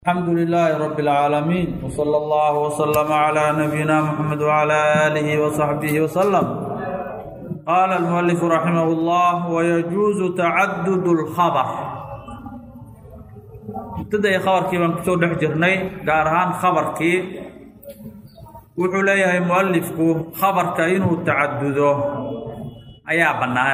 الحمد لله رب العالمين وصلى الله وسلم على نبينا محمد وعلى آله وصحبه وسلم. قال المؤلف رحمه الله: ويجوز تعدد الخبر. ابتدأ خبركii baan kusoo dhex jirnay, gaar ahaan khabarkii wuxuu leeyahay muallifku khabarka inuu tacadudo ayaa bannaan.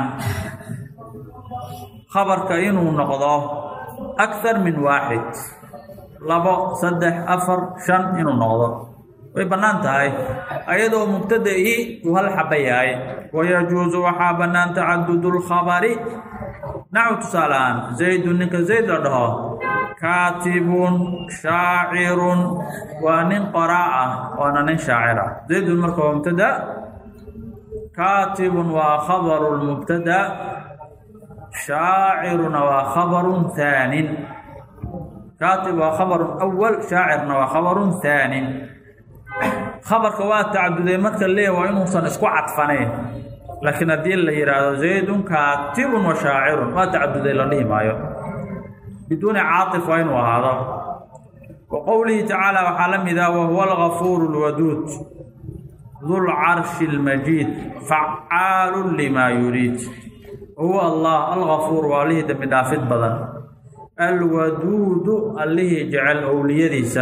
khabarka inuu noqdo akthar min waaxid, labo, saddex, afar, shan inuu noqdo way bannaan tahay, ayadoo mubtada'ii uu hal xaba yahay. wayajuusu waxaa bannaan tacadudu lkhabari. naxu tusaalaan, zaydun ninka zayd la dhaho, kaatibun, shaacirun, waa nin qoraa ah waana nin shaacir ah. zaydun marka waa mubtada, kaatibun waa khabaru lmubtada, shaaciruna waa khabarun thaanin. kaatib waa khabarun awal, shaacirna waa khabarun thaanin. khabarka waa tacaduday marka leeya waa inuusan isku cadfanayn, laakiin haddii la yidhaahdo zaydun kaatibun wa shaacirun waa tacaduday la dhihi maayo, biduuni caatif waa inuu ahaado. wa qowlihi tacaala waxaa la mid ah: wahuwa algafuuru lwaduud dulcarshi lmajiid facaalun limaa yuriid. huwa allah algafuur waa allihii dembi dhaafid badan, alwaduudu allihii jecel owliyadiisa,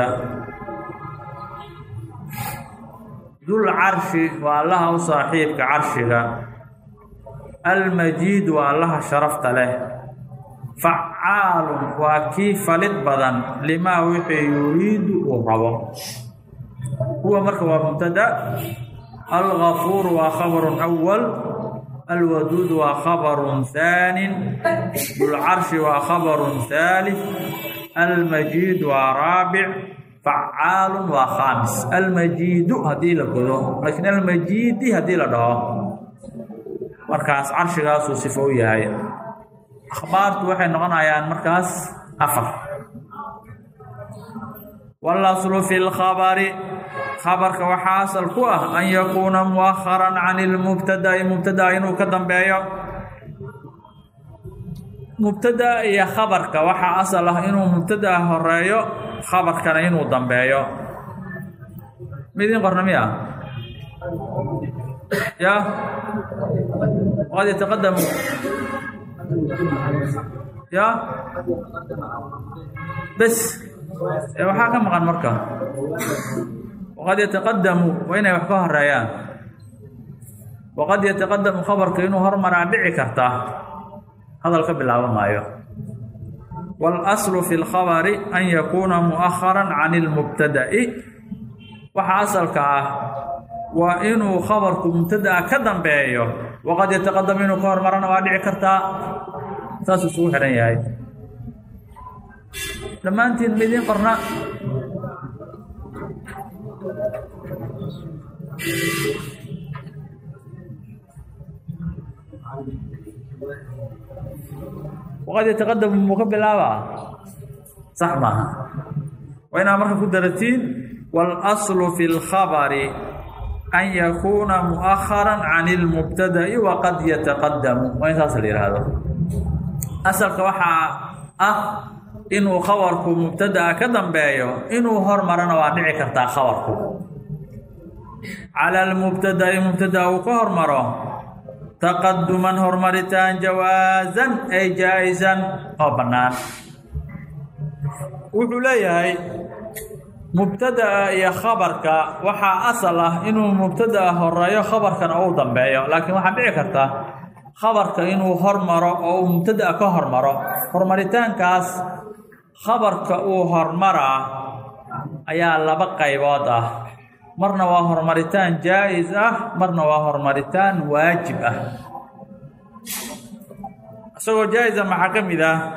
dul carshi waa allaha u saaxiibka carshiga, almajiid waa allaha sharafta leh, facaalun waa kii falid badan limaa wixii yuriidu uu rabo. huwa marka waa mubtada, algafuur waa khabarun awal, alwaduud waa khabarun thaanin, dulcarshi waa khabarun thaalith, almajiid waa raabic, facaalun waa khaamis. almajiidu haddii la godo, laakiin almajiidi haddii la dhaho markaas carshigaasuu sifo u yahay. akhbaartu waxay noqonayaan markaas afar. walaslu fi lkhabari, khabarka waxaa asal ku ah an yakuuna mu'aharan can ilmubtada'i, mubtada inuu ka dambeeyo. mubtada iyo khabarka waxaa asal ah inuu mubtada horeeyo, khabarkana inuu dambeeyo. midin qorna miya ya waqad yataqadamu ya bes waxaa ka maqan marka waqad yataqadamu waa inay wax ka horeeyaan. waqad yataqadamu khabarka inuu hormaraa dhici karta, hadal ka bilaabo maayo. waalaslu fi lkhabari an yakuuna mu'aharan can ilmubtada'i, waxa asalka ah waa inuu khabarku mubtada'a ka dambeeyo, waqad yataqadamu inuu ka hormarana waa dhici kartaa. saasuu isugu xihan yahay. dhammaantiin midin qorna waqad yataqadamu muu ka bilaabaa, sax maaha. waa inaad marka ku daratiin waalaslu fi lkhabari an yakuuna mu'aharan can ilmubtada'i waqad yataqadamu, waa in saas la yidhaahdo. asalka waxaa ah inuu khabarku mubtada'a ka dambeeyo, inuu hormarana waa dhici kartaa khabarku cala almubtada'i, mubtada'a uu ka hormaro taqaduman hormaritaan, jawaazan ay jaa-isan oo bannaan. wuxuu leeyahay mubtada'a iyo khabarka waxaa asal ah inuu mubtada'a horeeyo, khabarkana uu dambeeyo, laakiin waxaa dhici karta khabarka inuu hormaro oo uu mubtada'a ka hormaro. hormaritaankaas khabarka uu hormaraa ayaa laba qaybood ah, marna waa hormaritaan jaa-is ah, marna waa hormaritaan waajib ah. isagoo jaa-isa maxaa ka mid ah?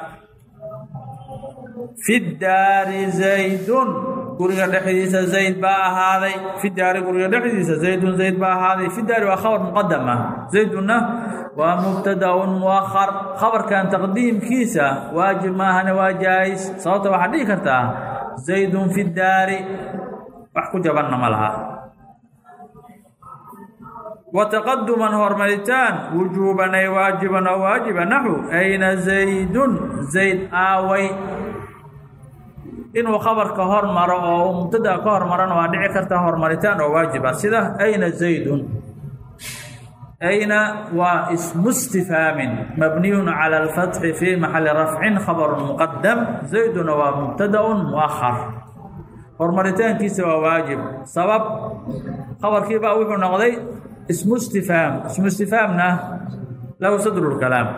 fi daari zaydun, guriga dhexdiisa zayd baa ahaaday. fi daari, guriga dhexdiisa zaydun, zayd baa ahaaday. fi daari waa khabar muqadam ah, zaydunna waa mubtadaun muahar. khabarkan taqdiimkiisa waajib maahane waa jaa-is, sababta waxaad dhihi kartaa zaydun fi daari, wax ku jabanna ma laha. wa taqaduman hormaritaan wujuuban ay waajiban oo waajiba, naxu ayna zaydun, zayd aaway. inuu khabarka hormaro oo mubtada ka hormarana waa dhici karta hormaritaan oo waajib ah sida ayna zaydun ayna waa ismu istifhaamin mabniyun cala alfathi fi maxali rafcin khabarun muqadam zayduna waa mubtadaun muakhar hormaritaankiisa waa waajib sabab khabarkiibaa wuxuu noqday ismu istifhaam ismu istifhaamna lahu sadru lkalaam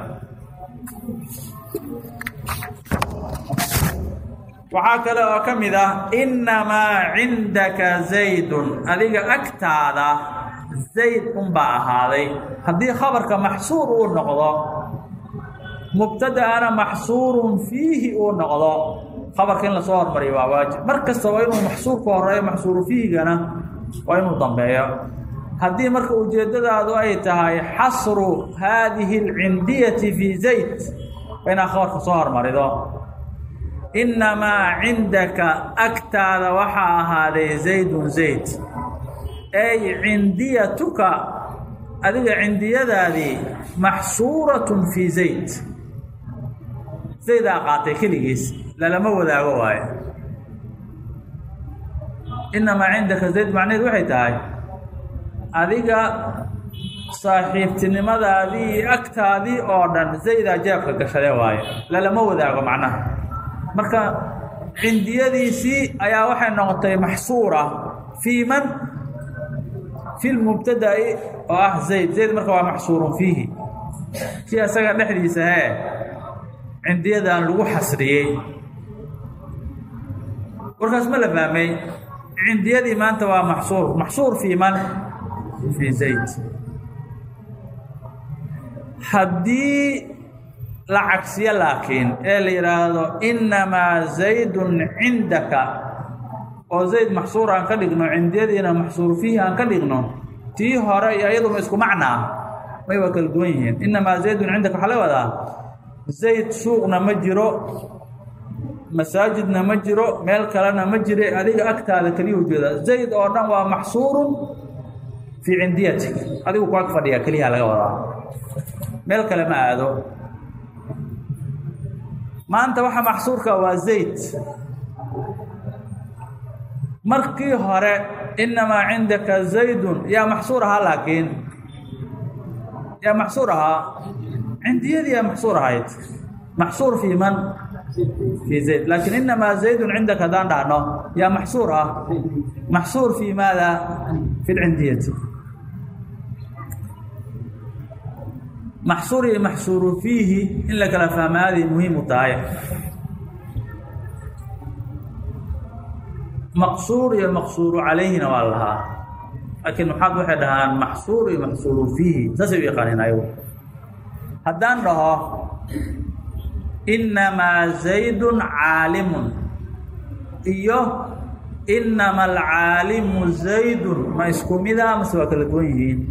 waxaa kale oo ka mid ah innamaa cindaka zaydun adiga agtaada zayd unbaa ahaaday haddii khabarka maxsuur uu noqdo mubtadaana maxsuurun fiihi uu noqdo khabarka in lasoo hormariyo waa waajib mar kasta waa inuu maxsuurka horeeyo maxsuuru fiihigana waa inuu dambeeyo haddii marka ujeeddadaadu ay tahay xasru haadihi alcindiyati fii zayd waa inaad khabarka soo hormarido innamaa cindaka agtaada waxaa ahaaday zaydun zayd ay cindiyatuka adiga cindiyadaadii maxsuuratun fii zayd zaydaa qaatay keligiis lalama wadaago waayo innamaa cindaka zayd macnaheed waxay tahay adiga saaxiibtinimadaadii iyo agtaadii oo dhan zaydaa jeebka gashade waayo lalama wadaago macnaha marka cindiyadiisii ayaa waxay noqotay maxsuura fii man fi lmubtada'i oo ah zayd zayd marka waa maxsuurun fiihi kii asaga dhexdiisa cindiyadan lagu xasriyey warkaas ma la fahmay cindiyadii maanta waa maxsuur fii man fii zayd haddii la cagsiyo laakiin ee la yidhaahdo innamaa zaydun cindaka oo zayd maxsuur aan ka dhigno cindiyadiina maxsuur fiihi aan ka dhigno tii hore iyo iyaduma isku macnaa may waa kala duwan yihiin innamaa zaydun cindaka waxaa laga wadaa zayd suuqna ma jiro masaajidna ma jiro meel kalena ma jire adiga agtaada keliya ujeeda zayd oo dhan waa maxsuurun fii cindiyatik adigu ku ag fadhiyaa keliyaa laga wadaa meel kale ma aado maanta waxa maxsuurka waa zayd markii hore innamaa cindaka zaydun yaa maxsuur ahaa laakiin yaa maxsuur ahaa cindiyadii yaa maxsuur ahayd maxsuur fii man fii zayd laakiin innamaa zaydun cindaka haddaan dhahno yaa maxsuur ah maxsuur fii maada fi lcindiyati maxsuur iyo maxsuuru fiihi in la kala fahmaaday muhiim u tahay maqsuur iyo maqsuuru calayhina waa lahaa laakiin maxaad waxay dhahaan maxsuur iyo maxsuuru fiihi saasay u yaqaaniin ayagu haddaan dhaho innamaa zaydun caalimun iyo innama alcaalimu zaydun ma isku mida mase waa kala duwan yihiin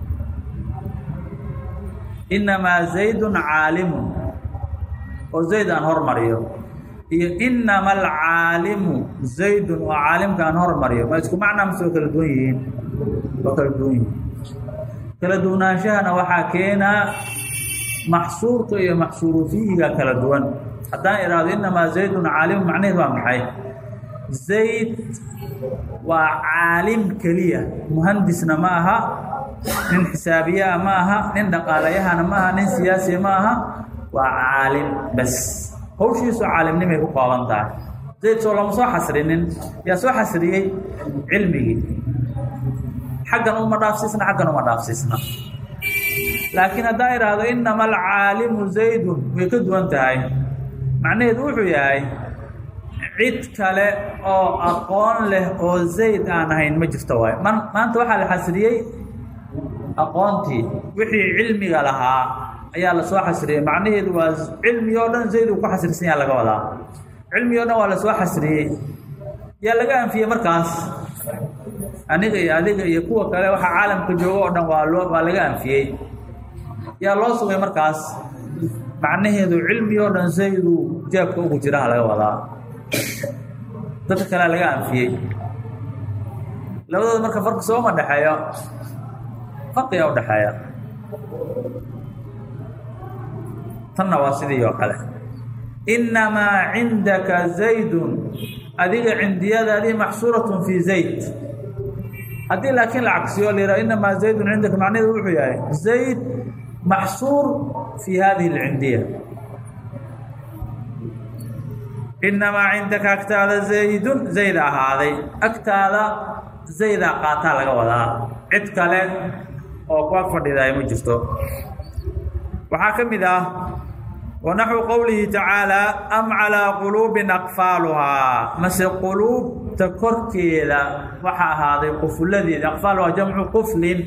innamaa zaydun caalimun oo zayd aan hormariyo iyo innama alcaalimu zaydun oo caalimka aan hormariyo ma isku macnaa mase waa kala duwan yihiin waa kala duwan yihiin kala duwanaanshahana waxaa keenaa maxsuurka iyo maxsuuru fiihiga kala duwan haddaan idhaahdo innamaa zaydun caalimu macnaheed waa maxay zayd waa caalim keliya muhandisna ma aha nin xisaabiyaha ma aha nin dhaqaalayahana ma aha nin siyaasiya ma aha waa caalim bas hawshiisu caalimnimay ku kooban tahay zayd soo lama soo xasrinin yaa soo xasriyey cilmigii xaggan uma dhaafsiisna xaggan uma dhaafsiisna laakiin haddaan idhaahdo innama alcaalimu zaydun way ka duwan tahay macnaheedu wuxuu yahay cid kale oo aqoon leh oo zayd aan ahayn ma jirto waay maanta waxaa la xasriyey aqoontii wixii cilmiga lahaa ayaa lasoo xasriyey macnaheedu waa cilmi oo dhan zayd uu ku xasrisan yaha laga wadaa cilmi oo dhan waa lasoo xasriyey yaa laga anfiyey markaas aniga iyo adiga iyo kuwa kale waxa caalamka joogo oo dhan waa laga anfiyey yaa loo sugay markaas macnaheedu cilmi oo dhan zayduu jeebka ugu jiraha laga wadaa dadka kalea laga anfiyey labadooda marka farqi sooma dhexeeyo farqiyaa udhexeeya tanna waa sidii oo kale innamaa cindaka zaydun adiga cindiyadaadii maxsuuratun fii zayd haddii laakiin la cagsiyo la yidhaha inamaa zaydun cindaka macnaheedu wuxuu yahay zayd maxsuur fii hadihi alcindiya inamaa cindaka agtaada zaydun zayd ahaaday agtaada zaydaa qaataa laga wadaa cid kale oo ku ag fadhidaay ma jirto waxaa ka mid ah wanaxwu qowlihi tacaalaa am calaa quluubin aqfaaluhaa mase quluubta korkeeda waxaa ahaaday qufulladeeda aqfaaluhaa jamcu quflin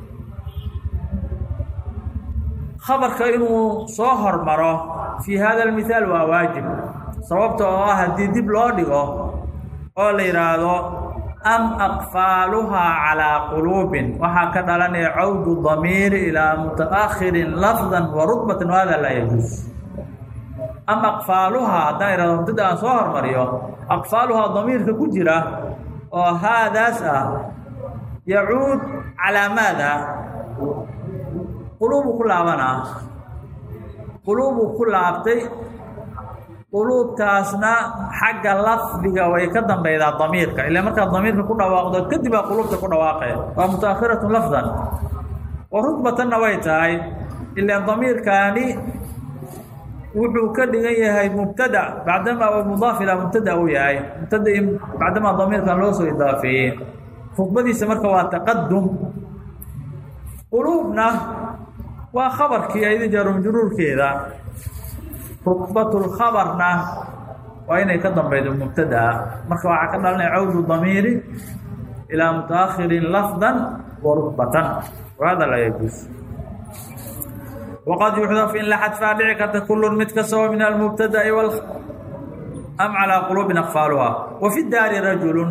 khabarka inuu soo hormaro fii hada almithaal waa waajib sababta oo ah haddii dib loo dhigo oo la yidhaahdo am aqfaaluhaa calaa quluubin waxaa ka dhalanaya cawdu damiiri ilaa mutaakhirin lafdan wa rutbatan wahada laa yajuus am aqfaaluhaa haddaan ihahdo mubtada aan soo hormariyo aqfaaluhaa damiirka ku jira oo haadaas ah yacuud calaa maada quluubuu ku laabanaa quluubuu ku laabtay quluubtaasna xagga lafdiga way ka dambeydaa damiirka ilaa markaad damiirka ku dhawaaqdo kadib aa quluubta ku dhawaaqee waa mutaakhiratun lafdan wa rutbatanna way tahay ilaa damiirkaani wuxuu ka dhigan yahay mubtada bacdamaa uu mudaaf ilaa mubtada uu yahay mubtada bacdamaa damiirkan loo soo idaafeeyey khudbadiisa marka waa taqadum quluubna waa khabarkii ayada jaarumjuruurkeeda rutbatulkhabarna waa inay ka dambeydo mubtadaa marka waxaa ka dhalanaya cawdu damiiri ilaa mutaakhirin lafdan wa rutbatan wahada laa yajuus waqad yuxdaf in la xadfaa dhici karta kullun mid kastoo min almubtada'i am calaa quluubin aqfaaluhaa wa fi daari rajulun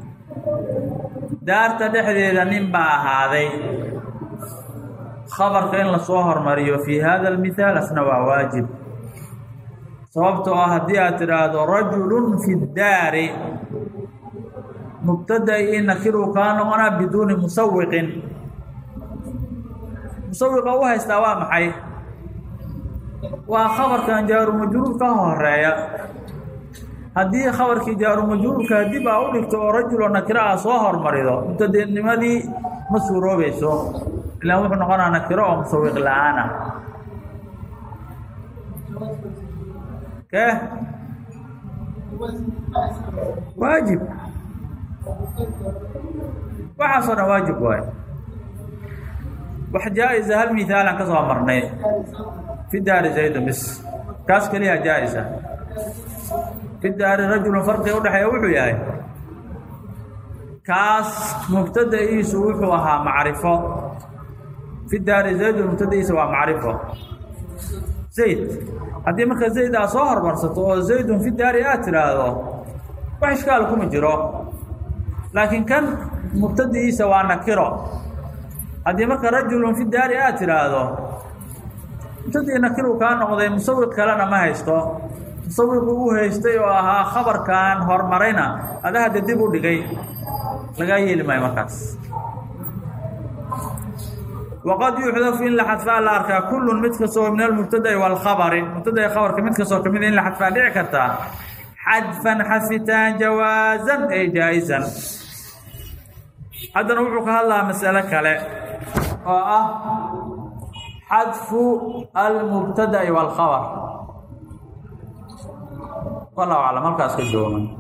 daarta dhexdeeda nin baa ahaaday khabarka in lasoo hormariyo fii hada almithaal asna waa waajib sababtoo ah haddii aad tidhaahdo rajulun fi daari mubtada'i nakiruu kaa noqonaa biduuni musawiqin musawiqa u haystaa waa maxay waa khabarkan jaarumajruur ka horeeya haddii khabarkii jaarumajruurka dib aa u dhigto oo rajuloo nakiro ah soo hormarido mubtadanimadii ma suuroobayso ilaan wuxuu noqonaa nakiro oo musawiq la-aana kee waajib waxaasoo dhan waajib waay wax jaa-isa hal mihaalan ka soo marnay fi daari zaydun bis kaas keliya jaa-isa fi daari rajulun farqiga udhexeeya wuxuu yahay kaas mubtada'iisu wuxuu ahaa macrifo fi daari zaydun mubtada'iisa waa macrifo zayd haddii marka zayd aad soo hormarsato oo zaydun fi daari aad tidhaahdo wax ishkaal kuma jiro laakiin kan mubtadi'iisa waa nakiro haddii marka rajulun fi daari aad tidhaahdo mubtadii nakiruu kaa noqday musawiq kalena ma haysto musawiqu u haystay oo ahaa khabarkan hormarayna ada hadda dib u dhigay lagaa yeeli maayo markaas waqad yuxdafu in la xadfaa la arkaa kullun mid kastoo min almubtada'i waalkhabari mubtada'i khabarka mid kastoo kamid in la xadfaa dhici kartaa xadfan xadfitaan jawaazan ay jaa-isan haddana wuxuu ka hadlahaa mas'alo kale oo ah xadfu almubtada'i waalkhabar wallahu aclam halkaas ka jooga